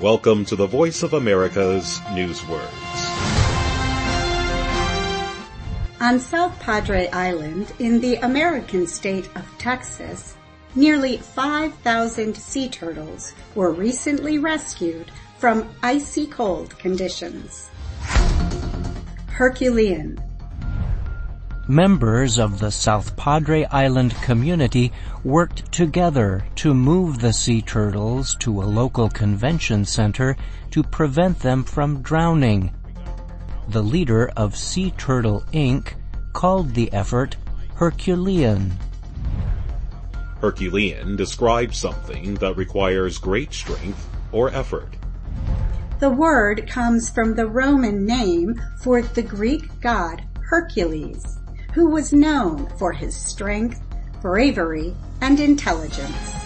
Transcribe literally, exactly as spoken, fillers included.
Welcome to the Voice of America's Newswords. On South Padre Island, in the American state of Texas, nearly five thousand sea turtles were recently rescued from icy cold conditions. Herculean. Members of the South Padre Island community worked together to move the sea turtles to a local convention center to prevent them from drowning. The leader of Sea Turtle Incorporated called the effort Herculean. Herculean describes something that requires great strength or effort. The word comes from the Roman name for the Greek god Hercules, who was known for his strength, bravery, and intelligence.